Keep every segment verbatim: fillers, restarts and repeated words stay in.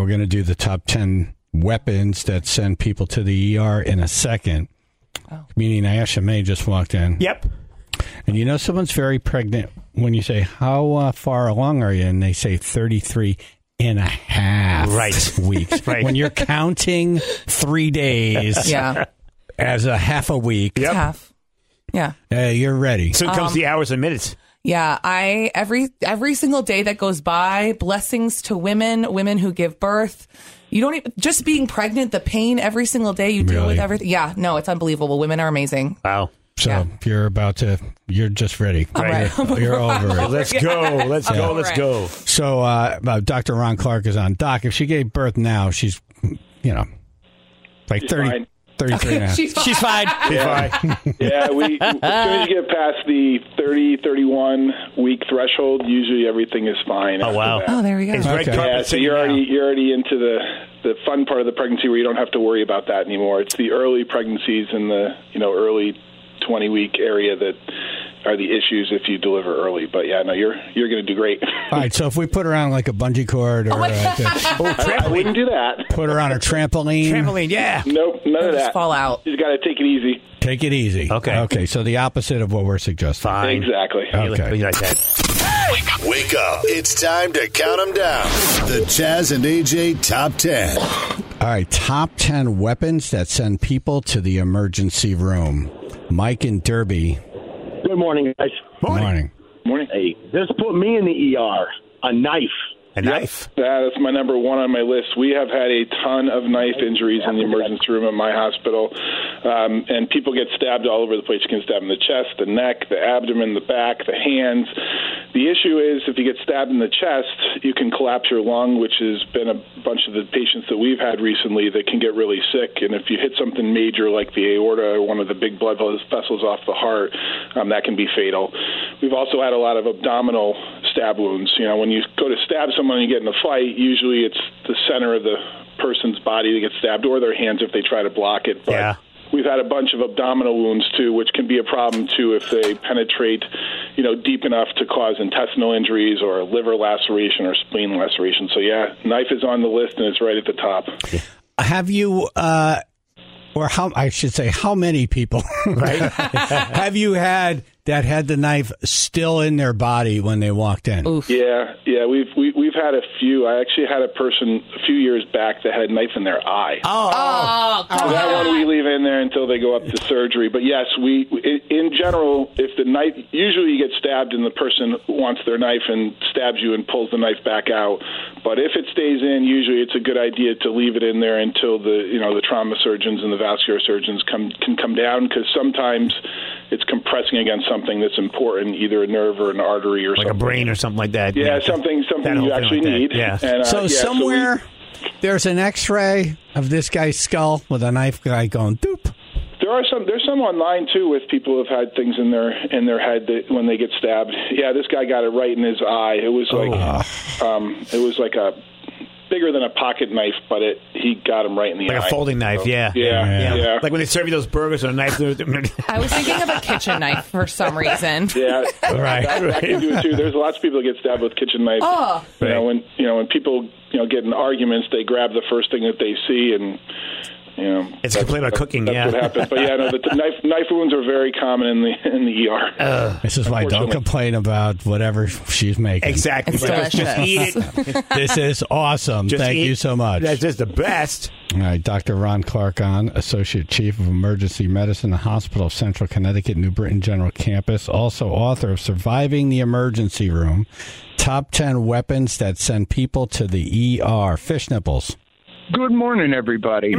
we're going to do the top ten weapons that send people to the E R in a second. Oh. Meaning Ayesha May just walked in. Yep. And you know someone's very pregnant when you say, how uh, far along are you? And they say thirty-three and a half right. weeks. Right. When you're counting three days yeah. as a half a week. Yep. Half. Yeah. Uh, you're ready. So it comes Um, the hours and minutes. Yeah, I every every single day that goes by, blessings to women, women who give birth. You don't even, just being pregnant, the pain every single day you deal Really? with everything. Yeah, no, it's unbelievable. Women are amazing. Wow. So Yeah. you're about to, you're just ready. I'm Right. ready. You're over it. Let's go. Let's I'm go. over Let's it. go. So uh, uh, Doctor Ron Clark is on. Doc, if she gave birth now, she's, you know, like She's thirty, fine. thirty-three and a half. She's fine. She's fine. She's Yeah. fine. Yeah, we as soon as you get past the thirty, thirty-one week threshold, usually everything is fine. Oh, after wow. that. Oh, there we go. It's red Okay. carpet Yeah, so sitting you're now. already you're already into the the fun part of the pregnancy where you don't have to worry about that anymore. It's the early pregnancies and the you know early twenty week area that are the issues if you deliver early. But yeah, no, you're you're going to do great. All right, so if we put her on like a bungee cord or Oh, my uh, Oh, I trampoline. wouldn't do that. put her on a trampoline, Trampoline, yeah. Nope, none of Just that. fall out. You just got to take it easy. take it easy. Okay. Okay, so the opposite of what we're suggesting. Fine. Exactly. You like- Okay. you like that. Wake up. It's time to count them down. The Chaz and A J Top ten. All right, top ten weapons that send people to the emergency room. Mike and Derby. Good morning, guys. Morning. Morning. Morning. Hey, this put me in the E R. A knife. A knife. Yeah, that's my number one on my list. We have had a ton of knife injuries in the emergency room at my hospital, um, and people get stabbed all over the place. You can stab in the chest, the neck, the abdomen, the back, the hands. The issue is if you get stabbed in the chest, you can collapse your lung, which has been a bunch of the patients that we've had recently that can get really sick. And if you hit something major like the aorta or one of the big blood vessels off the heart, um, that can be fatal. We've also had a lot of abdominal stab wounds. You know, when you go to stab someone and you get in a fight, usually it's the center of the person's body that gets stabbed or their hands if they try to block it. But Yeah. we've had a bunch of abdominal wounds, too, which can be a problem, too, if they penetrate, you know, deep enough to cause intestinal injuries or a liver laceration or spleen laceration. So, yeah, knife is on the list, and it's right at the top. Have you, uh, or how, I should say, how many people Right. have you had that had the knife still in their body when they walked in? Oof. Yeah, yeah, we've we, we've had a few. I actually had a person a few years back that had a knife in their eye. Oh, Oh, come That on. one we leave in there until they go up to surgery. But yes, we in in general, if the knife, usually you get stabbed and the person wants their knife and stabs you and pulls the knife back out. But if it stays in, usually it's a good idea to leave it in there until the you know the trauma surgeons and the vascular surgeons come can come down, because sometimes it's compressing against something that's important, either a nerve or an artery or like something. a brain or something like that. Yeah, something That something whole you thing actually like that. need. Yeah. And, uh, So yeah, somewhere we- there's an X-ray of this guy's skull with a knife guy going doop. There are some. There's some online too with people who've had things in their in their head that when they get stabbed. Yeah, this guy got it right in his eye. It was like, Oh. um, it was like a bigger than a pocket knife, but it he got him right in the Like eye. a folding knife, So, yeah. yeah, Yeah. yeah, Like when they serve you those burgers with a knife. I was thinking of a kitchen knife for some reason. yeah. Right, That, that can do it too. There's lots of people that get stabbed with kitchen knives. Oh. You know, Right. when you know when people you know get in arguments, they grab the first thing that they see and. You know, It's a complaint about cooking, that's yeah. what happens. But yeah, no, the, the knife knife wounds are very common in the in the E R. This is why don't Unfortunately. complain about whatever she's making. Exactly. It's Just- Just delicious. eat it. This is awesome. Just Thank eat- you so much. That's just the best. All right, Doctor Ron Clark on, Associate Chief of Emergency Medicine, the Hospital of Central Connecticut, New Britain General Campus, also author of Surviving the Emergency Room, Top ten Weapons That Send People to the E R. Fish nipples. Good morning, everybody.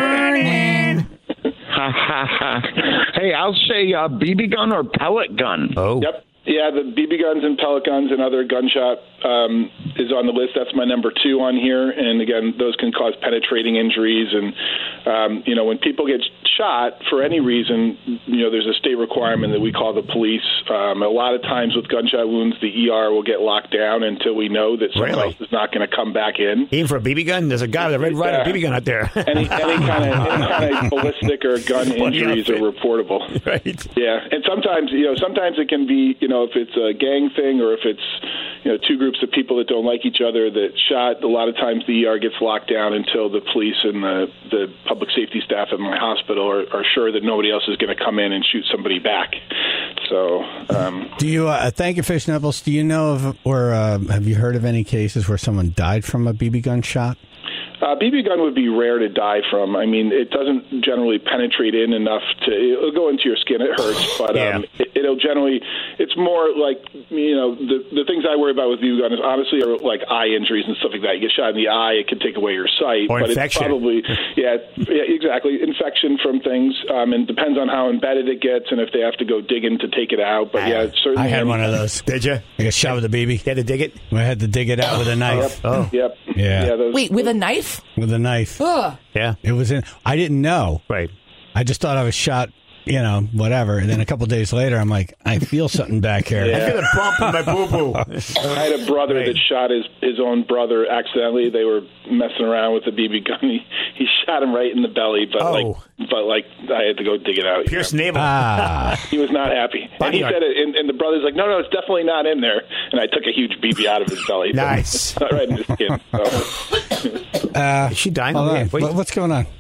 Morning. Ha ha ha. Hey, I'll say uh, B B gun or pellet gun. Oh. Yep. Yeah, the B B guns and pellet guns and other gunshot um, is on the list. That's my number two on here. And again, those can cause penetrating injuries. And, um, you know, when people get shot for any reason, you know, there's a state requirement that we call the police. Um, a lot of times with gunshot wounds, the E R will get locked down until we know that someone Really? else is not going to come back in. Even for a B B gun? There's a guy with a Red Ryder Yeah. B B gun out there. Any, any kind of any kind of ballistic or gun Funny injuries are outfit. reportable. Right. Yeah, and sometimes you know, sometimes it can be you know if it's a gang thing or if it's you know, two groups of people that don't like each other that shot. A lot of times the E R gets locked down until the police and the, the public safety staff at my hospital are, are sure that nobody else is going to come in and shoot somebody back. So, um, do you? Uh, thank you, Fish Nipples. Do you know of, or uh, have you heard of any cases where someone died from a B B gun shot? Uh, B B gun would be rare to die from. I mean, it doesn't generally penetrate in enough to, it'll go into your skin, it hurts, but yeah. um, it, it'll generally, it's more like, you know, the the things I worry about with B B gun is honestly are like eye injuries and stuff like that. You get shot in the eye, it can take away your sight. Or but infection. It's probably, yeah, yeah, exactly, infection from things, um, and depends on how embedded it gets and if they have to go digging to take it out. But yeah, certainly. I had one of those. Did you? I got shot with a B B. You had to dig it? I had to dig it out with a knife. Yep. Oh. Yep. Yeah. yeah those, Wait, with a knife? With a knife. Ugh. Yeah. It was in. I didn't know. Right. I just thought I was shot. You know, whatever. And then a couple days later, I'm like, I feel something back here. Yeah. I feel a bump in my boo-boo. I had a brother Right. that shot his, his own brother accidentally. They were messing around with a B B gun. He, he shot him right in the belly, but Oh. like, but like I had to go dig it out. Pierce Yeah. navel. Ah. He was not happy, and he Bodyguard. said it. And, and the brother's like, "No, no, it's definitely not in there." And I took a huge B B out of his belly. So Nice. it's not right in his skin. So. Uh, Is she dying? hold Oh, on. yeah. Wait. What- What's going on?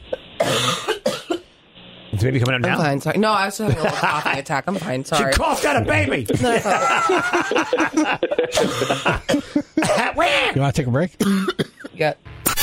Is the baby coming out I'm now? fine. Sorry. No, I was just having a little coughing attack. I'm fine. She Sorry. coughed out a baby. You want to take a break? Yeah.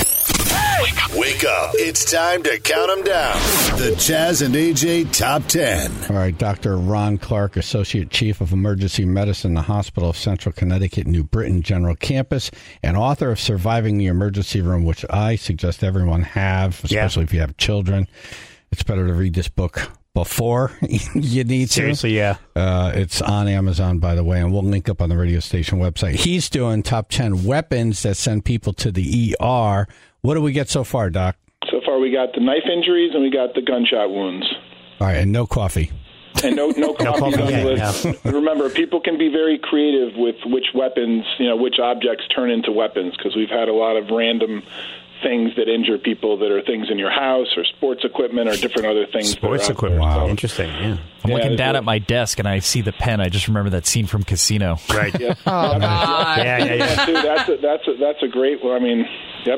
Wake up. It's time to count them down. The Chaz and A J Top ten. All right, Doctor Ron Clark, Associate Chief of Emergency Medicine, the Hospital of Central Connecticut, New Britain General Campus, and author of Surviving the Emergency Room, which I suggest everyone have, especially Yeah. if you have children. It's better to read this book before you need to. Seriously, yeah. Uh, it's on Amazon, by the way, and we'll link up on the radio station website. He's doing top ten weapons that send people to the E R. What do we get so far, Doc? So far, we got the knife injuries and we got the gunshot wounds. All right, and no coffee. And no, no coffee coffee on the yet, list. Remember, people can be very creative with which weapons, you know, which objects turn into weapons, because we've had a lot of random things that injure people that are things in your house or sports equipment or different other things. Sports that are out equipment. there. Wow. So- Interesting, yeah. I'm Yeah, looking down there's at my desk and I see the pen. I just remember that scene from Casino. Right. Yeah. Oh, God. Yeah, yeah, yeah. Dude, that's a, that's a, that's a great one. I mean, yep.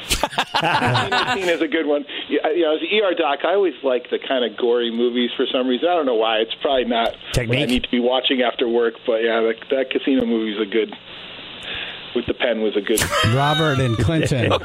Scene is a good one. Yeah, you know, as an E R doc, I always like the kind of gory movies for some reason. I don't know why. It's probably not Technique? what I need to be watching after work, but yeah, that, that Casino movie is a good. With the pen was a good. Robert and Clinton. How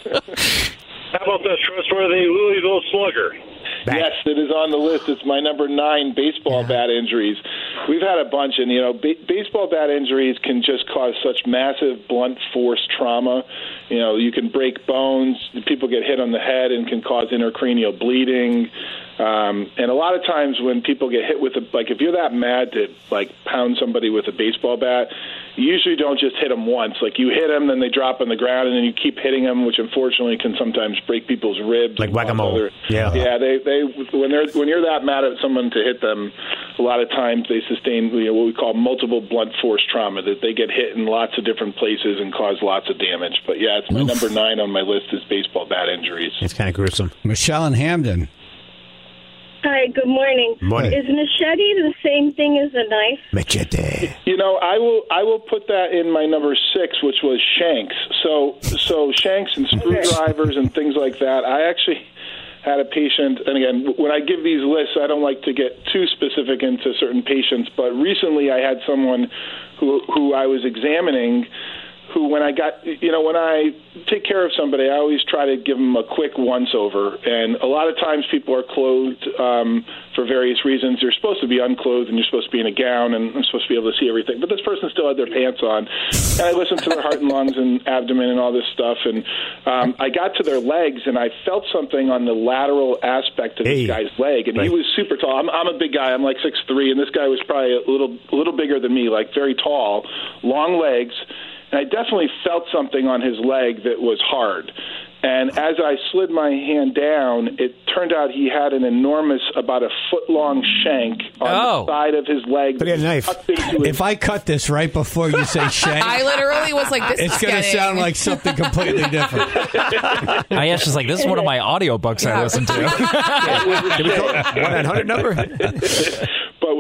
about the trustworthy Louisville Slugger? Back. Yes, it is on the list. It's my number nine, baseball bat injuries. We've had a bunch, and, you know, ba- baseball bat injuries can just cause such massive blunt force trauma. You know, you can break bones. People get hit on the head and can cause intracranial bleeding. Um, and a lot of times when people get hit with a, like, if you're that mad to, like, pound somebody with a baseball bat, you usually don't just hit them once. Like, you hit them, then they drop on the ground, and then you keep hitting them, which unfortunately can sometimes break people's ribs. Like and cause whack-a-mole. other- Yeah. Yeah, they, they when they're when you're that mad at someone to hit them, a lot of times they sustain, you know, what we call multiple blunt force trauma, that they get hit in lots of different places and cause lots of damage. But yeah, it's my Oof. number nine on my list is baseball bat injuries. It's kind of gruesome. Michelle and Hamden. Hi, good morning. Morning. Is machete the same thing as a knife? Machete. You know, I will I will put that in my number six, which was shanks. So so shanks and screwdrivers and things like that. I actually had a patient, and again, when I give these lists, I don't like to get too specific into certain patients, but recently I had someone who who I was examining who, when I got, you know, when I take care of somebody, I always try to give them a quick once-over. And a lot of times people are clothed um, for various reasons. You're supposed to be unclothed, and you're supposed to be in a gown, and I'm supposed to be able to see everything. But this person still had their pants on. And I listened to their heart and lungs and abdomen and all this stuff. And um, I got to their legs, and I felt something on the lateral aspect of Hey. this guy's leg. And Right. he was super tall. I'm, I'm a big guy. I'm like six three, and this guy was probably a little, a little bigger than me, like very tall, long legs. And I definitely felt something on his leg that was hard. And as I slid my hand down, it turned out he had an enormous, about a foot-long shank on Oh. the side of his leg. But he had a knife. tucked into his- If I cut this right before you say shank, I literally was like, this it's is going to getting... sound like something completely different. I asked just like, this is one of my audiobooks I Yeah. listen to. Did we call it one nine hundred number? But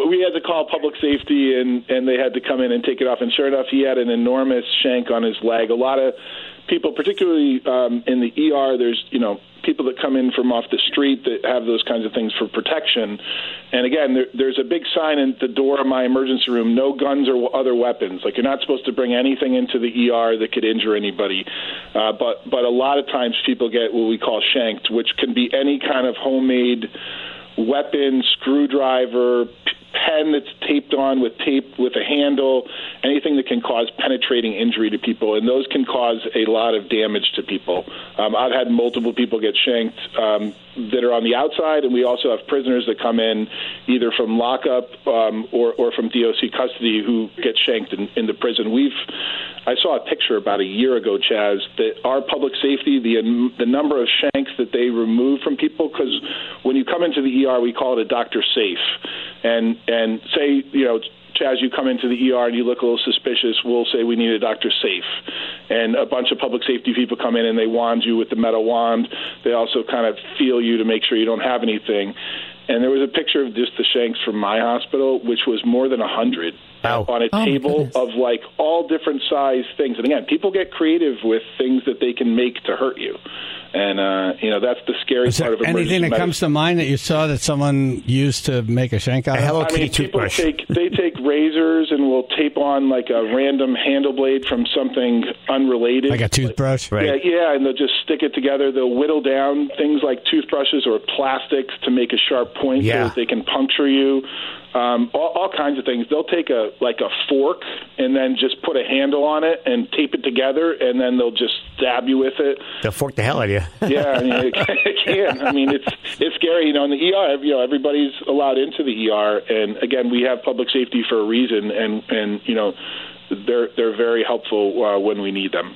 we had to call public safety, and, and they had to come in and take it off. And sure enough, he had an enormous shank on his leg. A lot of people, particularly um, in the E R, there's, you know, people that come in from off the street that have those kinds of things for protection. And again, there, there's a big sign at the door of my emergency room, no guns or other weapons. Like, you're not supposed to bring anything into the E R that could injure anybody. Uh, but, but a lot of times people get what we call shanked, which can be any kind of homemade weapon, screwdriver, pen that's taped on with tape with a handle, anything that can cause penetrating injury to people, and those can cause a lot of damage to people. Um, I've had multiple people get shanked um, that are on the outside, and we also have prisoners that come in either from lockup um, or, or from D O C custody who get shanked in, in the prison. We've I saw a picture about a year ago, Chaz, that our public safety, the the number of shanks that they remove from people, because when you come into the E R, we call it a doctor safe. And and say, you know, Chaz, you come into the E R and you look a little suspicious, we'll say we need a doctor safe. And a bunch of public safety people come in and they wand you with the metal wand. They also kind of feel you to make sure you don't have anything. And there was a picture of just the shanks from my hospital, which was more than one hundred Wow. on a Oh, table of, like, all different size things. And, again, people get creative with things that they can make to hurt you. And, uh, you know, that's the scary Is part there of emergency anything that medicine. comes to mind that you saw that someone used to make a shank out of? Hello I Kitty mean, people toothbrush. take they take razors and will tape on like a random handle blade from something unrelated, Like a toothbrush? Right. Yeah, yeah, and they'll just stick it together. They'll whittle down things like toothbrushes or plastics to make a sharp point Yeah. so that they can puncture you. Um, all, all kinds of things. They'll take a like a fork and then just put a handle on it and tape it together, and then they'll just stab you with it. They'll fork the hell out of you. Yeah, I mean, it, it can. I mean, it's it's scary. You know, in the E R, you know, everybody's allowed into the E R, and again, we have public safety for a reason, and and you know, they're they're very helpful uh, when we need them.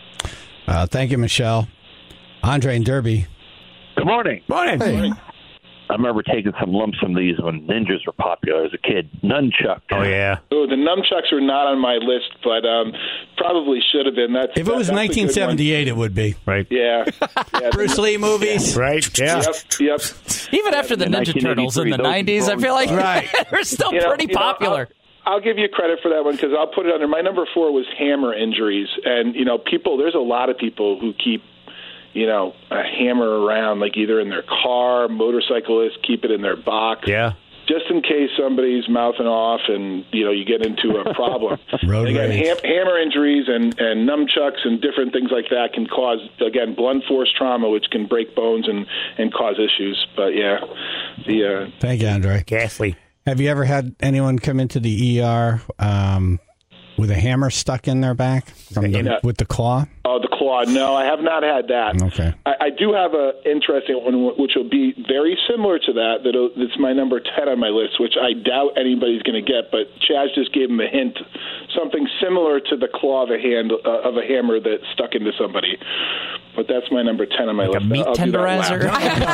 Uh, thank you, Michelle. Andre and Derby. Good morning. Morning. Hey. I remember taking some lumps from these when ninjas were popular as a kid. Nunchuck. Oh, yeah. Oh, the nunchucks are not on my list, but um, probably should have been. That's If it was that, that's a good nineteen seventy-eight, it would be. Right. one. Yeah. yeah Bruce Lee movies. Right. Yeah. Yep. Yep. Even after the In Ninja Turtles in the nineteen eighty-three, those nineties, I feel like Right. they're still You know, pretty you know, popular. I'll, I'll give you credit for that one because I'll put it under. My number four was hammer injuries, and you know, people. There's a lot of people who keep, you know, a hammer around, like either in their car, motorcyclists keep it in their box. Yeah. Just in case somebody's mouthing off and, you know, you get into a problem. Road again, rage. ham- hammer injuries and, and nunchucks and different things like that can cause, again, blunt force trauma, which can break bones and, and cause issues. But, yeah, the uh, Thank you, Andre. Ghastly. Have you ever had anyone come into the E R um, with a hammer stuck in their back from the, Yeah. with the claw? Oh, the claw. No, I have not had that. Okay. I, I do have a interesting one, which will be very similar to that. That'll, that's my number ten on my list, which I doubt anybody's going to get. But Chaz just gave him a hint. Something similar to the claw of a hand uh, of a hammer that stuck into somebody. But that's my number ten on my Like a list. meat I'll do that tenderizer?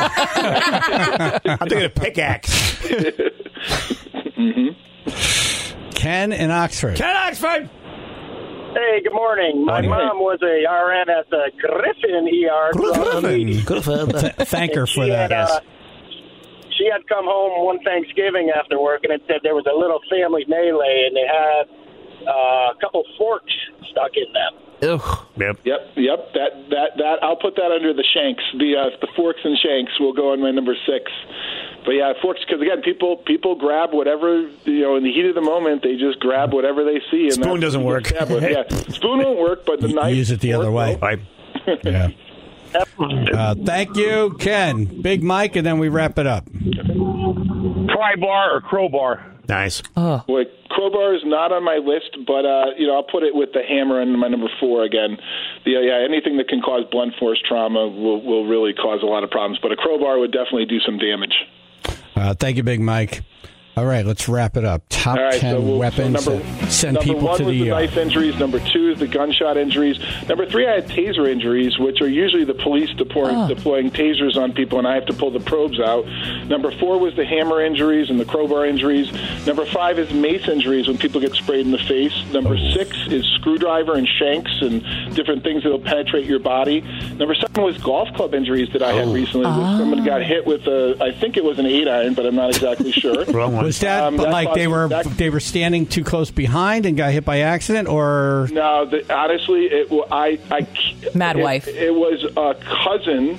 last. I'm thinking of pickaxe. Ken in Oxford. Ken Oxford. Hey, good morning. My Morning. mom was a R N at the Griffin E R. Th- Thank her for she that. Had, uh, she had come home one Thanksgiving after work, and it said there was a little family melee, and they had uh, a couple forks stuck in them. Ugh. Yep. Yep, yep. That that that I'll put that under the shanks. The uh, the forks and shanks will go on my number six. But yeah, forks because again, people people grab whatever you know in the heat of the moment. They just grab whatever they see. And Spoon that's doesn't what you work. get stabbed with. Yeah, spoon won't work, but the Y- knife use it the other way. Right. Yeah. Uh, thank you, Ken. Big Mike, and then we wrap it up. Pry bar or crowbar? Nice. Boy, crowbar is not on my list, but uh, you know I'll put it with the hammer in my number four again. The, uh, yeah, anything that can cause blunt force trauma will will really cause a lot of problems. But a crowbar would definitely do some damage. Uh, thank you, Big Mike. All right, let's wrap it up. Top All right, ten so we'll, weapons so number, that send number people one to was the the E R. knife injuries. Number two is the gunshot injuries. Number three, I had taser injuries, which are usually the police deploying, Oh. deploying tasers on people, and I have to pull the probes out. Number four was the hammer injuries and the crowbar injuries. Number five is mace injuries when people get sprayed in the face. Number six is screwdriver and shanks and different things that will penetrate your body. Number seven was golf club injuries that I had recently. Ah. Someone got hit with a, I think it was an eight iron, but I'm not exactly sure. Wrong one. Was that Um, but that like they caused- were that- they were standing too close behind and got hit by accident, or No, the, honestly, it wa- I, I Mad it, wife. It was a cousin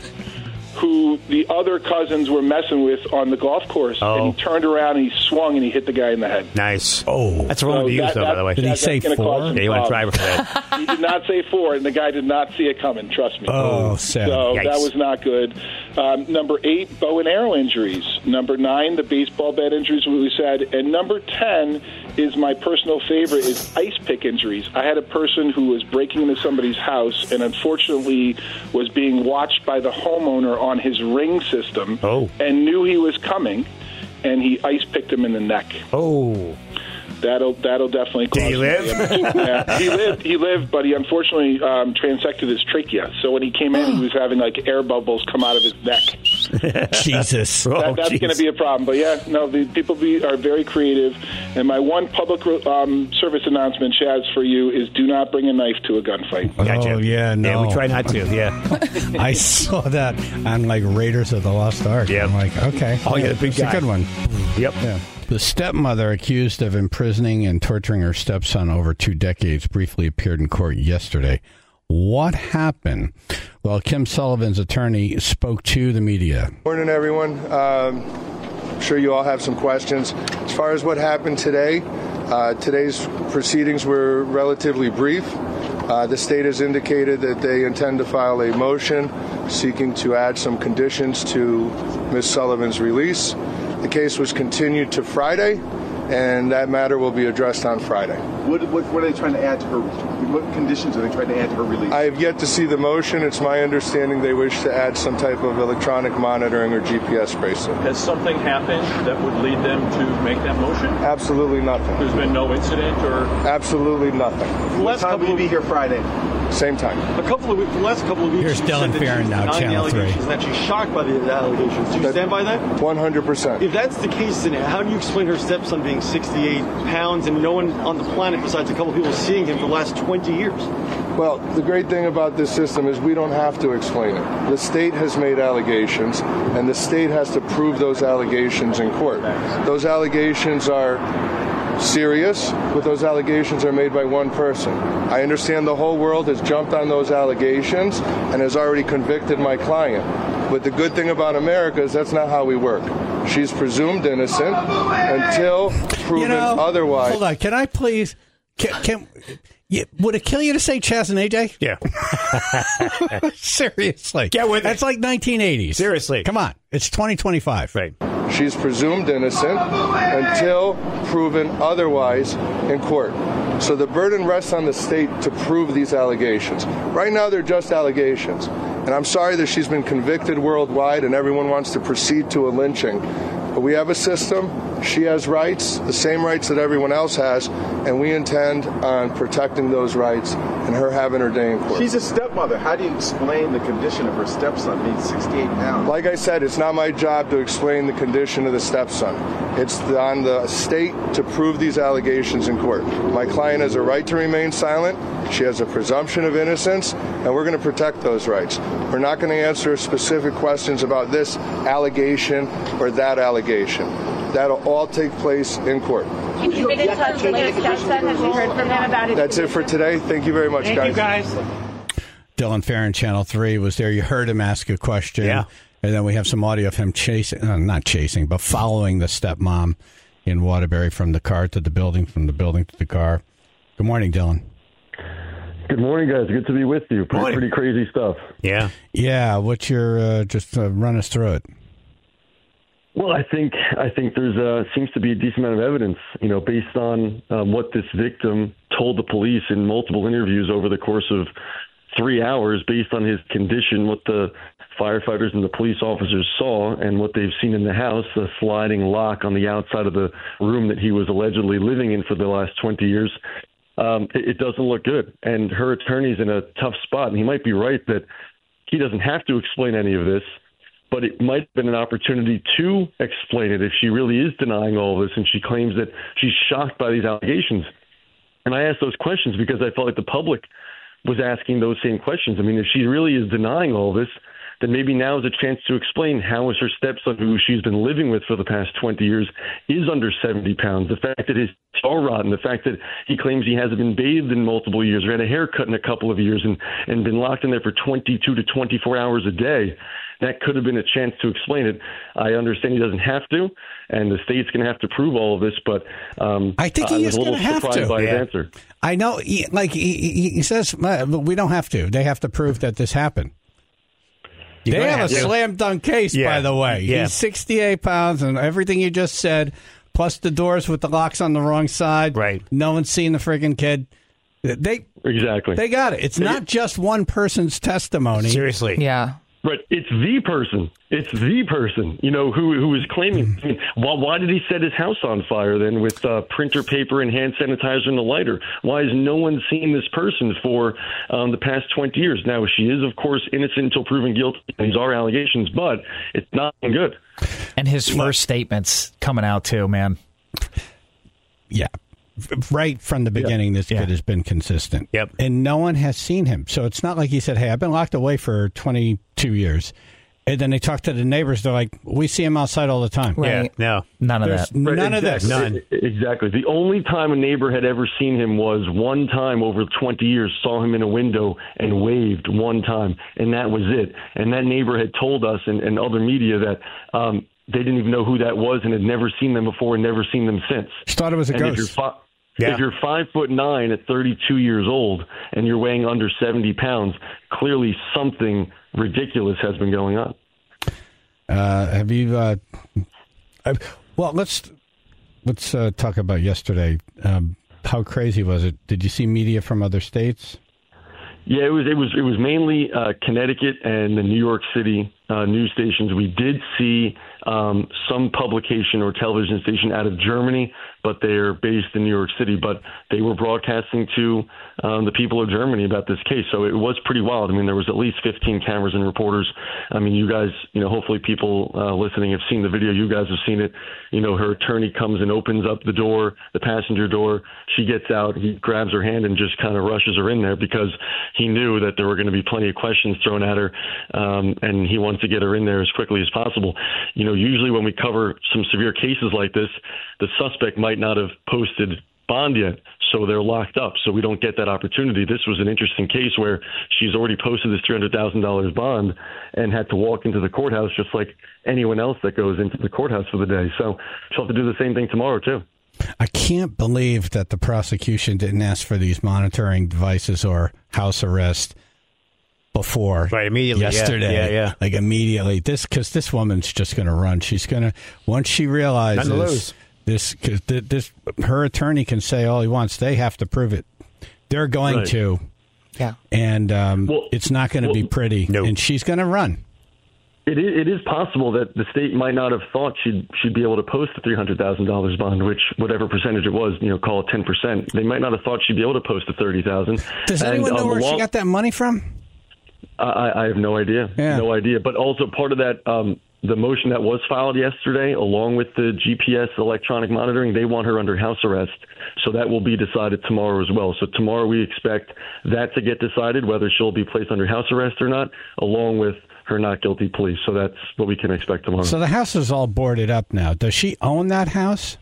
who the other cousins were messing with on the golf course, Oh. and he turned around and he swung and he hit the guy in the head. Nice. Oh. That's a wrong So to use, that- though, by the way. that- Did he that's say gonna four? cause some Yeah, you want to try problems. for that. He did not say four, and the guy did not see it coming. Trust me. Oh, sad. So Yikes. that was not good. Um, number eight, bow and arrow injuries. Number nine, the baseball bat injuries, what we said. And number ten is my personal favorite, is ice pick injuries. I had a person who was breaking into somebody's house and unfortunately was being watched by the homeowner on his ring system Oh. and knew he was coming, and he ice picked him in the neck. Oh. That'll that'll definitely cause Did he some live? damage. Yeah, he lived. He lived, but he unfortunately um, transected his trachea. So when he came in, he was having like air bubbles come out of his neck. Jesus. Oh, That, that's jeez. going to be a problem. But yeah, no, the people be, are very creative. And my one public um, service announcement, Chaz, for you is: do not bring a knife to a gunfight. Gotcha. Oh yeah, no. Yeah, we try not to. Yeah. I saw that on like Raiders of the Lost Ark. Yep. I'm like, okay. Oh, yeah, the big it's guy. a good one. Yep. Yeah. The stepmother accused of imprisoning and torturing her stepson over two decades briefly appeared in court yesterday. What happened? Well, Kim Sullivan's attorney spoke to the media. Morning, everyone. Um, I'm sure you all have some questions. As far as what happened today, uh, today's proceedings were relatively brief. Uh, the state has indicated that they intend to file a motion seeking to add some conditions to Miz Sullivan's release. The case was continued to Friday, and that matter will be addressed on Friday. What, what, what are they trying to add to her? What conditions are they trying to add to her release? I have yet to see the motion. It's my understanding they wish to add some type of electronic monitoring or G P S bracelet. Has something happened that would lead them to make that motion? Absolutely nothing. There's been no incident or... Absolutely nothing. What time will you be here Friday? Same time. A couple of weeks, the last couple of weeks, Here's she Dylan said that Farron she's now, denying Channel the three. allegations, that she's shocked by the allegations. Do you That- stand by that? one hundred percent. If that's the case, then how do you explain her stepson being sixty-eight pounds and no one on the planet besides a couple people seeing him for the last twenty years? Well, the great thing about this system is we don't have to explain it. The state has made allegations, and the state has to prove those allegations in court. Those allegations are serious, but those allegations are made by one person. I understand the whole world has jumped on those allegations and has already convicted my client. But the good thing about America is that's not how we work. She's presumed innocent until proven You know, otherwise. hold on. Can I please? Can, can yeah, would it kill you to say Chaz and A J? Yeah. Seriously. Get with it. That's like nineteen eighties. Seriously. Come on. It's twenty twenty-five. Right. She's presumed innocent until proven otherwise in court. So the burden rests on the state to prove these allegations. Right now, they're just allegations. And I'm sorry that she's been convicted worldwide and everyone wants to proceed to a lynching. But we have a system. She has rights, the same rights that everyone else has, and we intend on protecting those rights and her having her day in court. She's a stepmother. How do you explain the condition of her stepson being sixty-eight pounds? Like I said, it's not my job to explain the condition of the stepson. It's on the state to prove these allegations in court. My client has a right to remain silent. She has a presumption of innocence, and we're going to protect those rights. We're not going to answer specific questions about this allegation or that allegation. That'll all take place in court. Have you been in touch with your stepson? Have you heard from him about it? That's it for today. Thank you very much, Thank guys. you, guys. Dylan Farron, Channel three, was there. You heard him ask a question. Yeah. And then we have some audio of him chasing, uh, not chasing, but following the stepmom in Waterbury from the car to the building, from the building to the car. Good morning, Dylan. Good morning, guys. Good to be with you. Pretty, Morning. pretty crazy stuff. Yeah. Yeah. What's your, uh, just uh, run us through it. Well, I think I think there's uh, seems to be a decent amount of evidence, you know, based on um, what this victim told the police in multiple interviews over the course of three hours, based on his condition, what the firefighters and the police officers saw, and what they've seen in the house, a sliding lock on the outside of the room that he was allegedly living in for the last twenty years. Um, it, it doesn't look good, and her attorney's in a tough spot, and he might be right that he doesn't have to explain any of this. But it might have been an opportunity to explain it if she really is denying all of this and she claims that she's shocked by these allegations. And I asked those questions because I felt like the public was asking those same questions. I mean, if she really is denying all this, then maybe now is a chance to explain how is her stepson, who she's been living with for the past twenty years, is under seventy pounds. The fact that his teeth are rotten, the fact that he claims he hasn't been bathed in multiple years or had a haircut in a couple of years and, and been locked in there for twenty-two to twenty-four hours a day. That could have been a chance to explain it. I understand he doesn't have to, and the state's going to have to prove all of this, but um, I think he I was is a little going to have surprised to. by Yeah. his answer. I know, he, like he, he says, uh, we don't have to. They have to prove that this happened. You're they gonna have, have a to. slam dunk case, Yeah. by the way. Yeah. He's sixty-eight pounds, and everything you just said, plus the doors with the locks on the wrong side. Right. No one's seen the friggin' kid. They Exactly. They got it. It's not just one person's testimony. Seriously. Yeah. Right. It's the person. It's the person, you know, who who is claiming. I mean, why, why did he set his house on fire then with uh, printer paper and hand sanitizer and a lighter? Why has no one seen this person for um, the past twenty years? Now, she is, of course, innocent until proven guilty. These are allegations, but it's not good. And his first statements coming out, too, man. Yeah. Right from the beginning, this kid has been consistent. Yep. And no one has seen him. So it's not like he said, hey, I've been locked away for twenty-two years. And then they talk to the neighbors. They're like, we see him outside all the time. Yeah. No. None of There's that. none of exactly. this. None. Exactly. The only time a neighbor had ever seen him was one time over twenty years, saw him in a window and waved one time, and that was it. And that neighbor had told us and, and other media that um, they didn't even know who that was and had never seen them before and never seen them since. Just thought it was a and if ghost. you're, fi- Yeah. if you're five foot nine at thirty-two years old and you're weighing under seventy pounds, clearly something ridiculous has been going on. Uh, have you? Uh, uh, well, let's let's uh, talk about yesterday. Um, how crazy was it? Did you see media from other states? Yeah, it was it was it was mainly uh, Connecticut and the New York City uh, news stations. We did see um, some publication or television station out of Germany, but they're based in New York City. But they were broadcasting to um, the people of Germany about this case, so it was pretty wild. I mean, there was at least fifteen cameras and reporters. I mean, you guys, you know, hopefully people uh, listening have seen the video. You guys have seen it. You know, her attorney comes and opens up the door, the passenger door. She gets out. He grabs her hand and just kind of rushes her in there because he knew that there were going to be plenty of questions thrown at her, um, and he wants to get her in there as quickly as possible. You know, usually when we cover some severe cases like this, the suspect might not have posted bond yet, so they're locked up, so we don't get that opportunity. This was an interesting case where she's already posted this three hundred thousand dollars bond and had to walk into the courthouse just like anyone else that goes into the courthouse for the day. So she'll have to do the same thing tomorrow, too. I can't believe that the prosecution didn't ask for these monitoring devices or house arrest before Right, immediately. yeah. yesterday. Yeah, yeah. Like immediately. This because this woman's just going to run. She's going to once she realizes Nothing to lose. this. Cause th- this her attorney can say all he wants. They have to prove it. They're going Right. to. Yeah. And um, Well- it's not going to well, be pretty. no. And she's going to run. It is, it is possible that the state might not have thought she'd she'd be able to post a three hundred thousand dollars bond, which whatever percentage it was, you know, call it ten percent. They might not have thought she'd be able to post a thirty thousand dollars. Does anyone know where she got that money from? I, I have no idea. Yeah. No idea. But also part of that, um, the motion that was filed yesterday, along with the G P S electronic monitoring, they want her under house arrest. So that will be decided tomorrow as well. So tomorrow we expect that to get decided, whether she'll be placed under house arrest or not, along with her not guilty plea. So that's what we can expect tomorrow. So the house is all boarded up now. Does she own that house?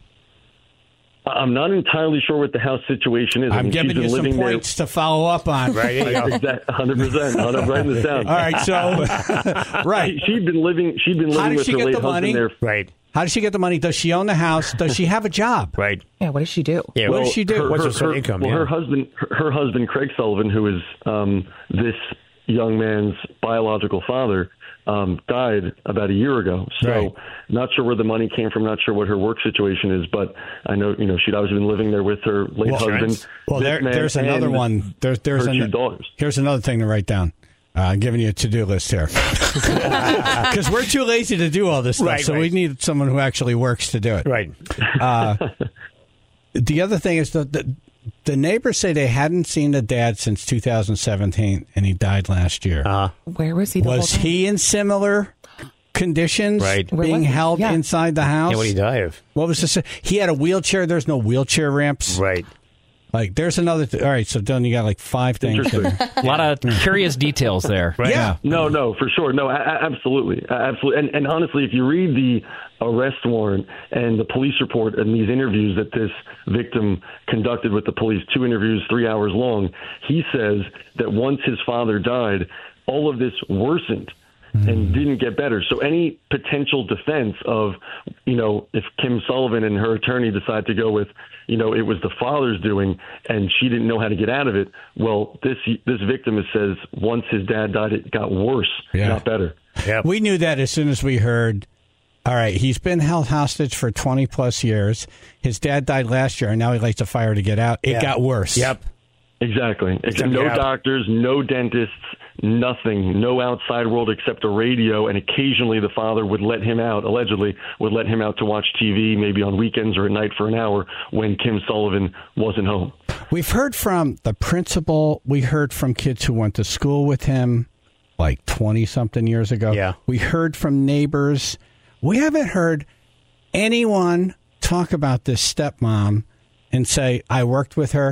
I'm not entirely sure what the house situation is. I I'm mean, she's giving been you some living there- points to follow up on. Right, there you go. Exactly, one hundred percent. I'm writing this down. All right, so right. She, she'd been living. She'd been living How did with she her get late the money? husband there. Right. How does she get the money? Does she own the house? Does she have a job? Right. Yeah, what does she do? Yeah. What well, does she do? What's her, income? Well, yeah. her husband, her, her husband, Craig Sullivan, who is um, this young man's biological father, um, died about a year ago. So, Right. not sure where the money came from. Not sure what her work situation is, but I know you know she'd obviously been living there with her late Well, husband. Well, this there, man, there's another and one. There's there's her two an, daughters. here's another thing to write down. Uh, I'm giving you a to-do list here because we're too lazy to do all this stuff. Right, so we right. need someone who actually works to do it. Right. Uh, the other thing is that the, the neighbors say they hadn't seen the dad since two thousand seventeen, and he died last year. Uh, Where was he? The was whole time? he in similar conditions, Right. Where being was he? held Yeah. inside the house? yeah, what did he die of? What was this? He had a wheelchair. There's no wheelchair ramps. Right. Like, there's another. Th- All right, so Dylan, you got like five things. Interesting. A lot of curious details there. Right? Yeah. No, no, for sure. No, a- a- absolutely. A- absolutely. And, and honestly, if you read the arrest warrant and the police report and these interviews that this victim conducted with the police, two interviews, three hours long, he says that once his father died, all of this worsened and didn't get better. So any potential defense of, you know, if Kim Sullivan and her attorney decide to go with, you know, it was the father's doing and she didn't know how to get out of it, well, this this victim says once his dad died, it got worse, Yeah. not better. Yeah. We knew that as soon as we heard, all right, he's been held hostage for twenty plus years. His dad died last year, and now he lights a fire to get out. It Yeah. got worse. Yep. Exactly. Except no you're out. doctors, no dentists, nothing, no outside world except a radio, and occasionally the father would let him out, allegedly, would let him out to watch T V, maybe on weekends or at night for an hour when Kim Sullivan wasn't home. We've heard from the principal. We heard from kids who went to school with him like twenty-something years ago. Yeah. We heard from neighbors. We haven't heard anyone talk about this stepmom and say, I worked with her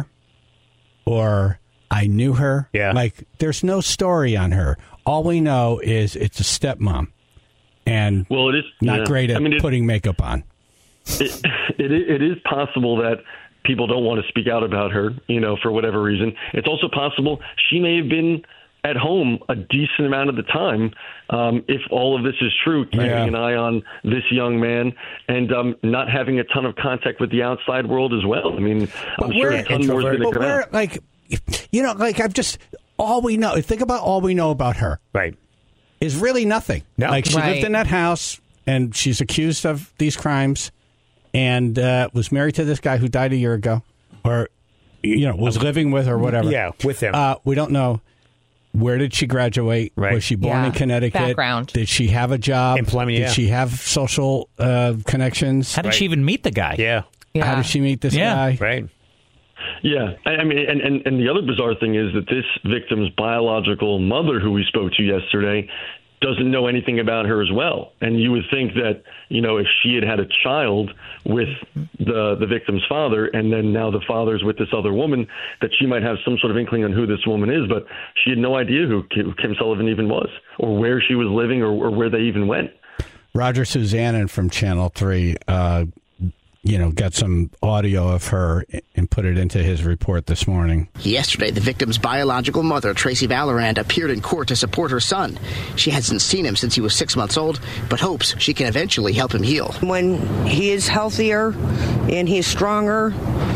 or I knew her. Yeah. Like, there's no story on her. All we know is it's a stepmom. And well, it is not yeah. great at I mean, it, putting makeup on. It, it, it is possible that people don't want to speak out about her, you know, for whatever reason. It's also possible she may have been at home a decent amount of the time, um, if all of this is true, keeping Yeah. an eye on this young man and um, not having a ton of contact with the outside world as well. I mean, I'm But sure we're- a ton more is going to But come we're out. like, you know, like I've just, all we know, think about all we know about her. Right. Is really nothing. No. Like, she Right. lived in that house and she's accused of these crimes and uh, was married to this guy who died a year ago or, you know, was living with or whatever. Yeah, with him. Uh, we don't know. Where did she graduate? Right. Was she born Yeah. in Connecticut? Background. Did she have a job? Employment, Did yeah. she have social uh, connections? How did she even meet the guy? Yeah. Yeah. How did she meet this Yeah. guy? Right. Yeah, I I mean, and, and, and the other bizarre thing is that this victim's biological mother, who we spoke to yesterday, doesn't know anything about her as well. And you would think that, you know, if she had had a child with the the victim's father, and then now the father's with this other woman, that she might have some sort of inkling on who this woman is. But she had no idea who Kim Kim Sullivan even was, or where she was living, or, or where they even went. Roger Suzanin from Channel three, uh, you know, got some audio of her and put it into his report this morning. Yesterday, the victim's biological mother, Tracy Valorand, appeared in court to support her son. She hasn't seen him since he was six months old, but hopes she can eventually help him heal. When he is healthier and he's stronger,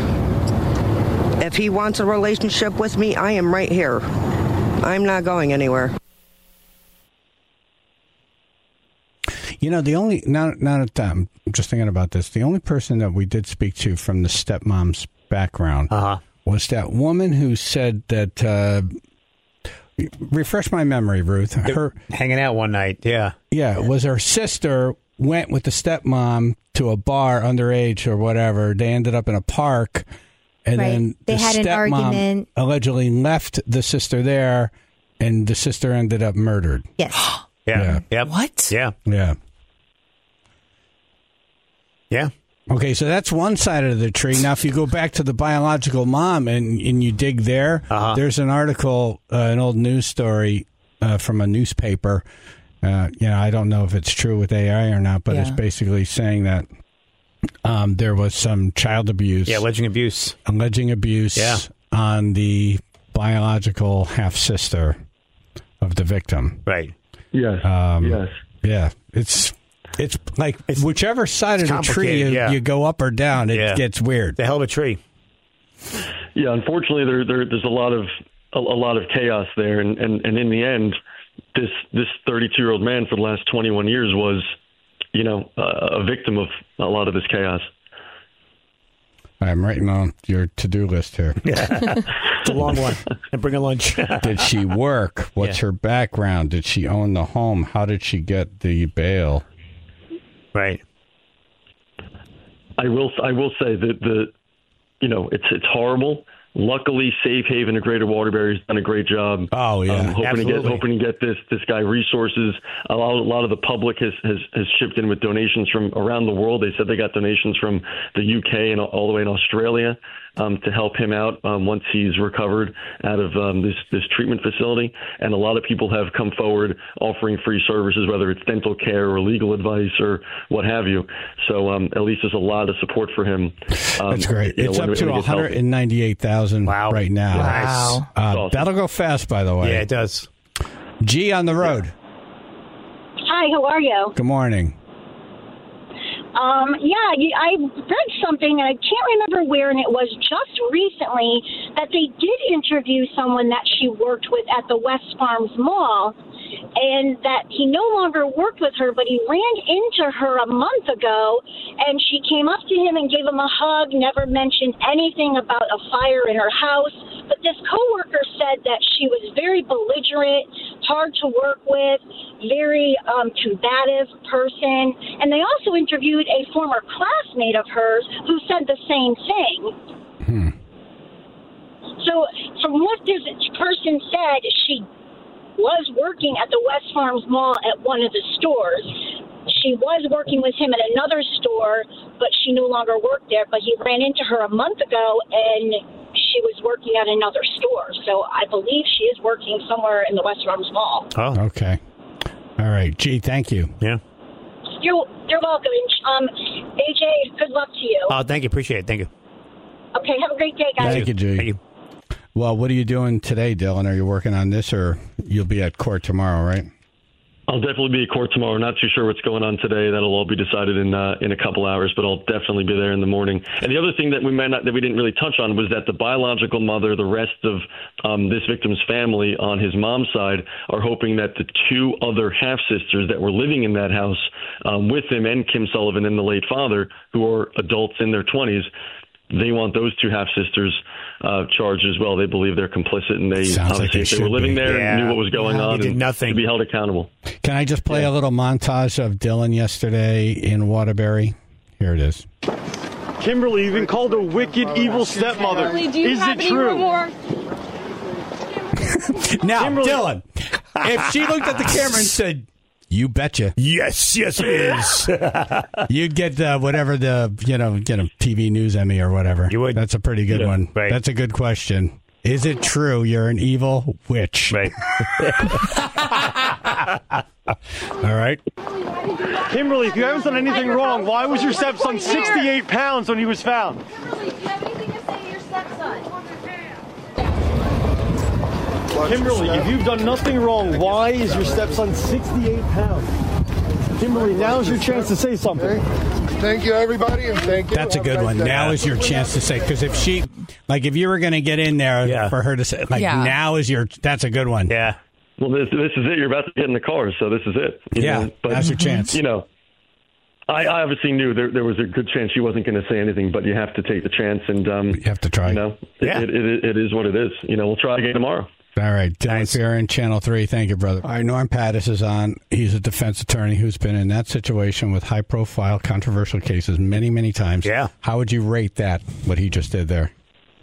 if he wants a relationship with me, I am right here. I'm not going anywhere. You know, the only, now, now that I'm just thinking about this, the only person that we did speak to from the stepmom's background Uh-huh. was that woman who said that, uh, refresh my memory, Ruth. Her hanging out one night, yeah. Yeah, it was her sister went with the stepmom to a bar underage or whatever. They ended up in a park, and Right. then They the had an stepmom argument. allegedly left the sister there, and the sister ended up murdered. Yes. Yeah. Yeah. Yep. What? Yeah. Yeah. Yeah. Okay, so that's one side of the tree. Now, if you go back to the biological mom and, and you dig there, Uh-huh. there's an article, uh, an old news story uh, from a newspaper. Uh, you know, I don't know if it's true with A I or not, but it's Yeah. basically saying that um, there was some child abuse. Yeah, alleging abuse. Alleging abuse Yeah. on the biological half-sister of the victim. Right. Yes. Um, yes. Yeah, it's... It's like whichever side it's of the tree you, complicated, yeah. you go up or down, it Yeah. gets weird. The hell of a tree. Yeah, unfortunately, there, there there's a lot of a, a lot of chaos there, and, and, and in the end, this this thirty-two year old man for the last twenty-one years was, you know, uh, a victim of a lot of this chaos. I'm writing on your to-do list here. It's a long one. And bring a lunch. Did she work? What's Yeah. her background? Did she own the home? How did she get the bail? Right. I will I will say that the, you know, it's it's horrible. Luckily, Safe Haven of Greater Waterbury has done a great job. Oh yeah, um, hoping Absolutely. to get hoping to get this this guy resources. A lot, a lot of the public has, has has chipped in with donations from around the world. They said they got donations from the U K and all the way in Australia. um, to help him out um, once he's recovered out of um, this, this treatment facility. And a lot of people have come forward offering free services, whether it's dental care or legal advice or what have you. So um, at least there's a lot of support for him. Um, That's great. you know, It's when- up to when he gets one hundred ninety-eight thousand Wow. right now. Wow. Uh, Awesome. That'll go fast, by the way. Yeah, it does. G on the road. Hi, how are you? Good morning. Um, yeah, you- I read something, and I can't remember where, and it was just recently that they did interview someone that she worked with at the West Farms Mall, and that he no longer worked with her, but he ran into her a month ago, and she came up to him and gave him a hug, never mentioned anything about a fire in her house. But this coworker said that she was very belligerent, hard to work with, very um, combative person. And they also interviewed a former classmate of hers who said the same thing. Hmm. So from what this person said, she was working at the West Farms Mall at one of the stores. She was working with him at another store, but she no longer worked there. But he ran into her a month ago, and she was working at another store. So I believe she is working somewhere in the West Farms Mall. Oh, okay. All right, G. Thank you. Yeah. You're, you're welcome. Um, A J, good luck to you. Oh, thank you. Appreciate it. Thank you. Okay, have a great day, guys. Thank you, G. Thank you. Well, what are you doing today, Dylan? Are you working on this, or you'll be at court tomorrow, right? I'll definitely be at court tomorrow. Not too sure what's going on today. That'll all be decided in uh, in a couple hours, but I'll definitely be there in the morning. And the other thing that we might not that we didn't really touch on was that the biological mother, the rest of um, this victim's family on his mom's side, are hoping that the two other half sisters that were living in that house um, with him and Kim Sullivan and the late father, who are adults in their twenties, they want those two half sisters uh, charged as well. They believe they're complicit, and they Sounds obviously like they if they were should living be. there Yeah. and knew what was going Yeah. on, They did and nothing. to be held accountable. Can I just play a little montage of Dylan yesterday in Waterbury? Here it is. Kimberly, you've been called a wicked, evil stepmother. Kimberly, do you Is have it any true? remorse? Now, Kimberly- Dylan, if she looked at the camera and said, "You betcha," Yes, yes, it is. you'd get uh, whatever the you know get a T V News Emmy or whatever. You would. That's a pretty good Yeah, one. right. That's a good question. Is it true you're an evil witch? Right. All right. Kimberly, if you haven't done anything wrong, why was your stepson sixty-eight pounds when he was found? Kimberly, do you have anything to say to your stepson? Kimberly, if you've done nothing wrong, why is your stepson sixty-eight pounds? Kimberly, now's your chance to say something. Thank you, everybody, and thank you. That's a Have good nice one. day. Now is your chance to say, because if she, like, if you were going to get in there Yeah. for her to say, like, Yeah. now is your, that's a good one. Yeah. Well, this this is it. You're about to get in the car, so this is it. You Yeah, know, but, now's your chance. You know, I, I obviously knew there there was a good chance she wasn't going to say anything, but you have to take the chance, and um, You have to try. you know, it, Yeah. it, it, it is what it is. You know, we'll try again tomorrow. All right, Dylan Farron, Channel three. Thank you, brother. All right, Norm Pattis is on. He's a defense attorney who's been in that situation with high-profile, controversial cases many, many times. Yeah. How would you rate that, what he just did there?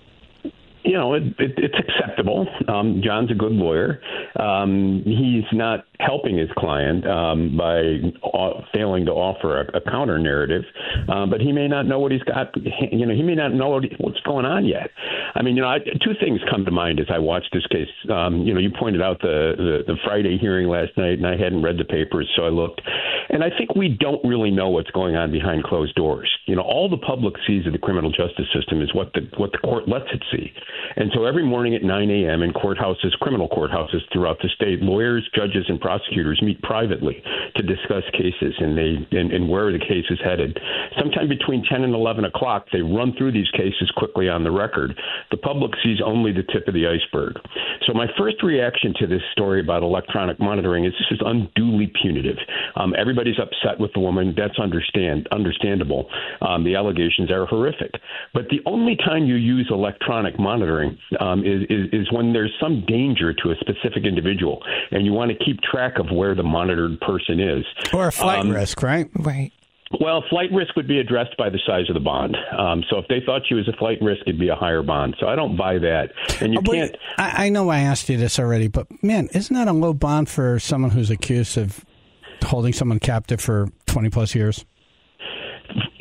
You know, it, it, it's acceptable. Um, John's a good lawyer. Um, he's not helping his client um, by uh, failing to offer a, a counter narrative, uh, but he may not know what he's got. You know, he may not know what he, what's going on yet. I mean, you know, I, two things come to mind as I watch this case. Um, you know, you pointed out the, the the Friday hearing last night, and I hadn't read the papers, so I looked. And I think we don't really know what's going on behind closed doors. You know, all the public sees of the criminal justice system is what the what the court lets it see. And so every morning at nine a.m. in courthouses, criminal courthouses throughout the state, lawyers, judges, and prosecutors meet privately to discuss cases and they and, and where the case is headed. Sometime between ten and eleven o'clock, they run through these cases quickly on the record. The public sees only the tip of the iceberg. So my first reaction to this story about electronic monitoring is this is unduly punitive. Um, everybody's upset with the woman. That's understand understandable. Um, the allegations are horrific. But the only time you use electronic monitoring um, is, is, is when there's some danger to a specific individual, and you want to keep track of where the monitored person is. Or a flight Um, risk, right? Right. Well, flight risk would be addressed by the size of the bond. Um, so if they thought she was a flight risk, it'd be a higher bond. So I don't buy that. And you Oh, but can't. I, I know I asked you this already, but man, isn't that a low bond for someone who's accused of holding someone captive for twenty plus years?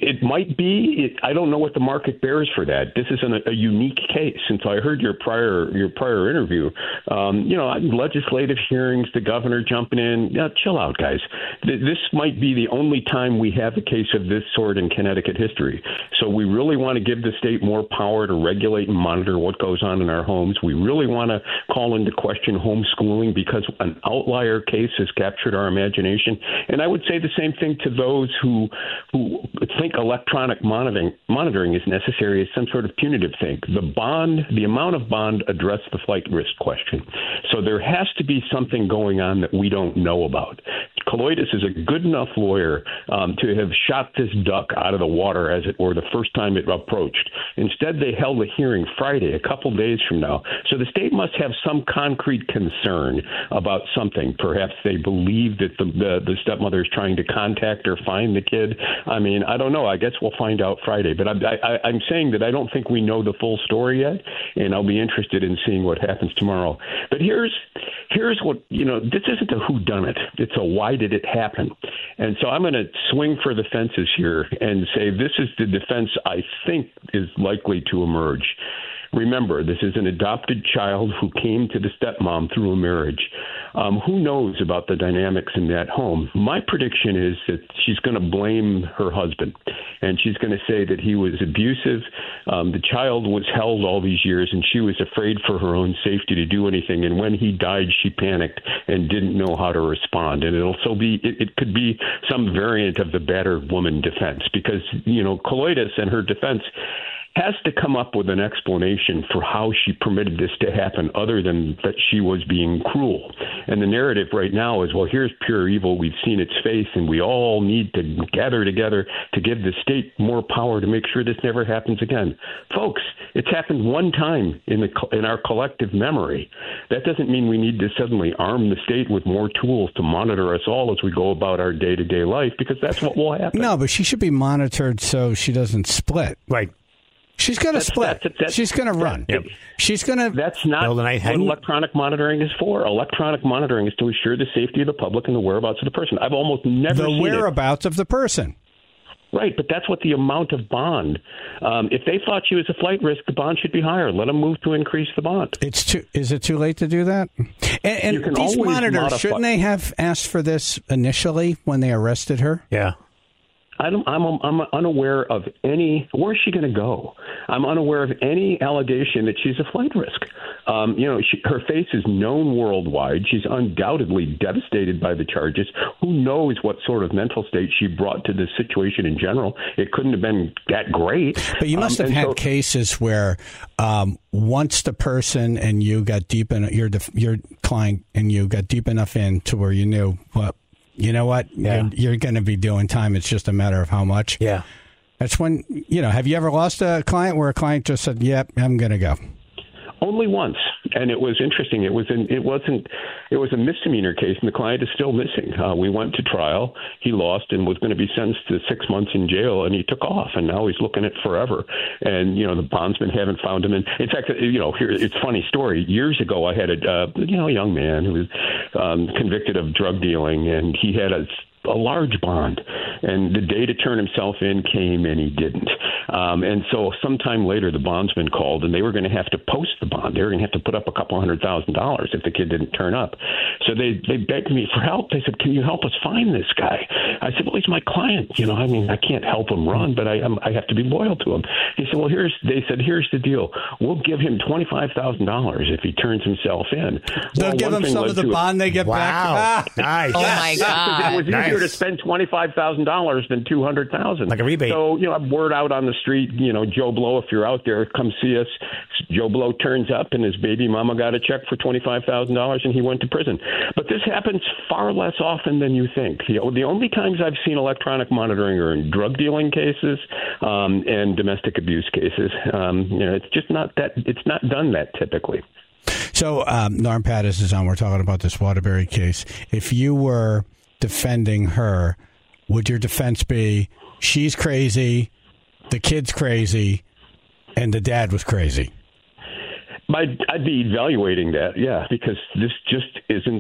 it might be. It, I don't know what the market bears for that. This is an, a unique case. And so I heard your prior your prior interview. Um, you know, legislative hearings, the governor jumping in. Yeah, chill out, guys. This might be the only time we have a case of this sort in Connecticut history. So we really want to give the state more power to regulate and monitor what goes on in our homes. We really want to call into question homeschooling because an outlier case has captured our imagination. And I would say the same thing to those who who think electronic monitoring monitoring is necessary as some sort of punitive thing. The bond, the amount of bond addressed the flight risk question. So there has to be something going on that we don't know about. Kaloidis is a good enough lawyer um, to have shot this duck out of the water, as it were, the first time it approached. Instead, they held a hearing Friday, a couple days from now. So the state must have some concrete concern about something. Perhaps they believe that the, the, the stepmother is trying to contact or find the kid. I mean, I don't know. I guess we'll find out Friday. But I'm, I, I'm saying that I don't think we know the full story yet, and I'll be interested in seeing what happens tomorrow. But here's here's what, you know, this isn't a whodunit. It's a why did it happen? And so I'm going to swing for the fences here and say this is the defense I think is likely to emerge. Remember, this is an adopted child who came to the stepmom through a marriage. Um, who knows about the dynamics in that home? My prediction is that she's going to blame her husband, and she's going to say that he was abusive. Um, the child was held all these years, and she was afraid for her own safety to do anything. And when he died, she panicked and didn't know how to respond. And it'll so be it, it could be some variant of the battered woman defense, because, you know, Kaloidis and her defense has to come up with an explanation for how she permitted this to happen other than that she was being cruel. And the narrative right now is, well, here's pure evil. We've seen its face, and we all need to gather together to give the state more power to make sure this never happens again. Folks, it's happened one time in the in our collective memory. That doesn't mean we need to suddenly arm the state with more tools to monitor us all as we go about our day-to-day life, because that's what will happen. No, but she should be monitored so she doesn't split. Right. She's going to split. That's, that's, She's going to run. Yep. She's going to. That's not what electronic monitoring is for. Electronic monitoring is to ensure the safety of the public and the whereabouts of the person. I've almost never the seen whereabouts it. of the person. Right, but that's what the amount of bond. Um, if they thought she was a flight risk, the bond should be higher. Let them move to increase the bond. It's too. Is it too late to do that? And, and these monitors, modify. Shouldn't they have asked for this initially when they arrested her? Yeah. I don't, I'm, I'm unaware of any. Where's she going to go? I'm unaware of any allegation that she's a flight risk. Um, you know, she, her face is known worldwide. She's undoubtedly devastated by the charges. Who knows what sort of mental state she brought to this situation in general? It couldn't have been that great. But you must um, have had so, cases where um, once the person and you got deep in your your client and you got deep enough in to where you knew what. You know what? Yeah. You're, you're going to be doing time. It's just a matter of how much. Yeah. That's when, you know, have you ever lost a client where a client just said, yep, I'm going to go? Only once, and it was interesting. It was an, it wasn't it was a misdemeanor case, and the client is still missing. Uh, we went to trial. He lost and was going to be sentenced to six months in jail, and he took off, and now he's looking at forever. And you know, the bondsmen haven't found him. And in fact, you know, here it's a funny story. Years ago, I had a uh, you know a young man who was um, convicted of drug dealing, and he had a a large bond, and the day to turn himself in came and he didn't. Um, and so sometime later, the bondsman called, and they were going to have to post the bond. They were going to have to put up a couple hundred thousand dollars if the kid didn't turn up. So they, they begged me for help. They said, can you help us find this guy? I said, well, he's my client. You know, I mean, I can't help him run, but I, I'm, I have to be loyal to him. He said, well, here's, they said, here's the deal. We'll give him twenty-five thousand dollars if he turns himself in. They'll well, give him some of the bond they get wow. back. Nice. Oh, my God. It was nice. easier to spend twenty-five thousand dollars than two hundred thousand dollars. Like a rebate. So, you know, word out on the street, you know, Joe Blow, if you're out there, come see us. Joe Blow turns up and his baby mama got a check for twenty-five thousand dollars and he went to prison. But this happens far less often than you think. You know, the only times I've seen electronic monitoring are in drug dealing cases um, and domestic abuse cases. Um, you know, it's just not that, it's not done that typically. So, um, Norm Pattis is on. We're talking about this Waterbury case. If you were defending her, would your defense be she's crazy, the kid's crazy, and the dad was crazy? I'd, I'd be evaluating that, yeah, because this just isn't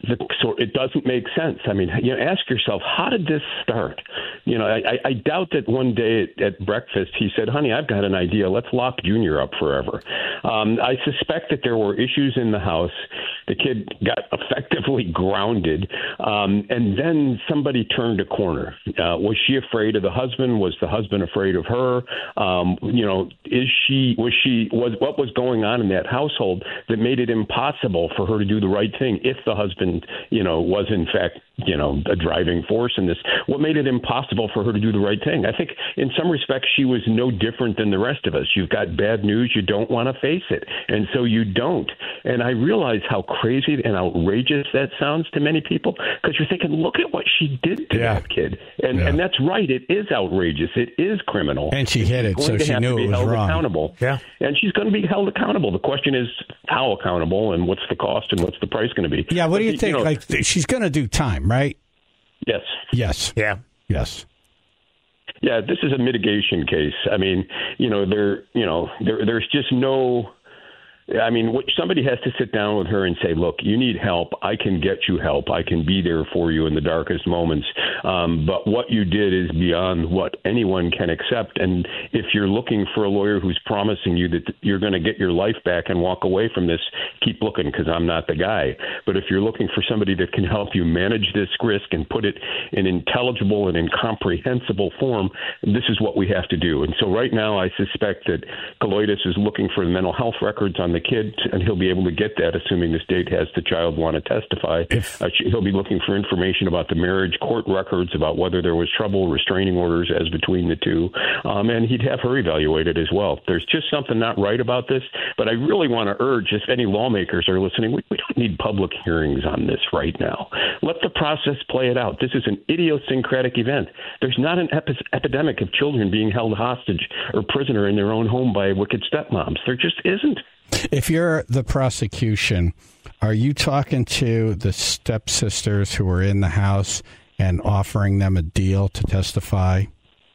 the sort. It doesn't make sense. I mean, you know, ask yourself, how did this start? You know, I, I doubt that one day at, at breakfast he said, "Honey, I've got an idea. Let's lock Junior up forever." Um, I suspect that there were issues in the house. The kid got effectively grounded, um, and then somebody turned a corner. Uh, was she afraid of the husband? Was the husband afraid of her? Um, you know, is she? Was she? Was what was going on in that household that made it impossible for her to do the right thing if the husband, you know, was in fact, you know, a driving force in this? What made it impossible for her to do the right thing? I think in some respects she was no different than the rest of us. You've got bad news, you don't want to face it, and so you don't. And I realize how crazy and outrageous that sounds to many people, because you're thinking, look at what she did to yeah. that kid. And yeah. and that's right, it is outrageous, it is criminal. And she hit it, so she knew it was wrong. Accountable. Yeah. And she's going to be held accountable. The question is how accountable, and what's the cost, and what's the price going to be. Yeah, what do you but, think? You know, like, she's going to do time, right? Yes. Yes. Yeah. Yes. Yeah, this is a mitigation case. I mean, you know, there, you know, there, there's just no. I mean, somebody has to sit down with her and say, look, you need help. I can get you help. I can be there for you in the darkest moments. Um, but what you did is beyond what anyone can accept. And if you're looking for a lawyer who's promising you that you're going to get your life back and walk away from this, keep looking, because I'm not the guy. But if you're looking for somebody that can help you manage this risk and put it in intelligible and incomprehensible form, this is what we have to do. And so right now, I suspect that Kaloidis is looking for the mental health records on the kid, and he'll be able to get that, assuming the state has the child want to testify. Uh, he'll be looking for information about the marriage, court records, about whether there was trouble, restraining orders as between the two, um, and he'd have her evaluated as well. There's just something not right about this, but I really want to urge, if any lawmakers are listening, we, we don't need public hearings on this right now. Let the process play it out. This is an idiosyncratic event. There's not an epi- epidemic of children being held hostage or prisoner in their own home by wicked stepmoms. There just isn't. If you're the prosecution, are you talking to the stepsisters who were in the house and offering them a deal to testify?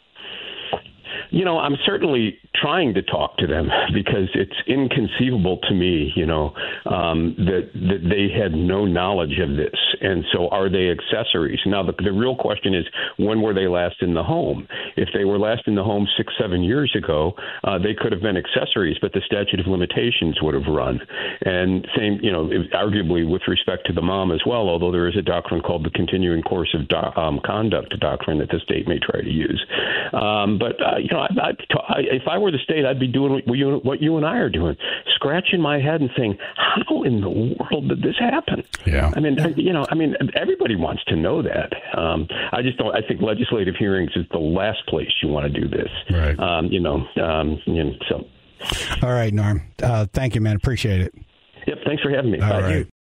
You know, I'm certainly trying to talk to them, because it's inconceivable to me, you know, um, that that they had no knowledge of this. And so are they accessories? Now, the, the real question is, when were they last in the home? If they were last in the home six, seven years ago, uh, they could have been accessories, but the statute of limitations would have run. And same, you know, arguably with respect to the mom as well, although there is a doctrine called the continuing course of do- um, conduct doctrine that the state may try to use. Um, but, uh, you know, I, I, I, if I were the state, I'd be doing what you, what you and I are doing, scratching my head and saying, how in the world did this happen? Yeah. I mean, you know, I mean, everybody wants to know that. Um, I just don't, I think legislative hearings is the last place you want to do this. Right. Um, you know, um, you know, so. All right, Norm. Uh, thank you, man. Appreciate it. Yep. Thanks for having me. All Bye. right.